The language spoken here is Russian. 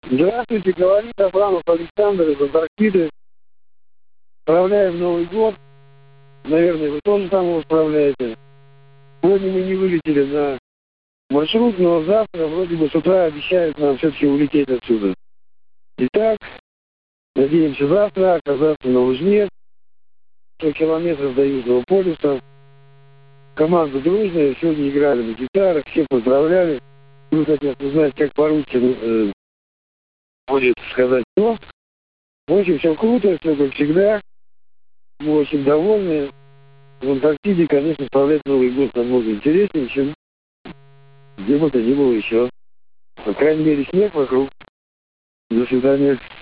Здравствуйте, говорит Абрамов Александр из Антарктиды. Справляем Новый год. Наверное, вы тоже там его справляете. Сегодня мы не вылетели на маршрут, но завтра вроде бы с утра обещают нам все-таки улететь отсюда. Итак, надеемся завтра оказаться на Лужне, 100 километров до Южного полюса. Команда дружная, сегодня играли на гитарах, все поздравляли. Вы хотят узнать, как по-русски будет сказать «но». В общем, все круто, все как всегда. Мы очень довольны. В Антарктиде, конечно, справлять Новый год намного интереснее, чем где бы то ни было еще. По крайней мере, снег вокруг. До свидания.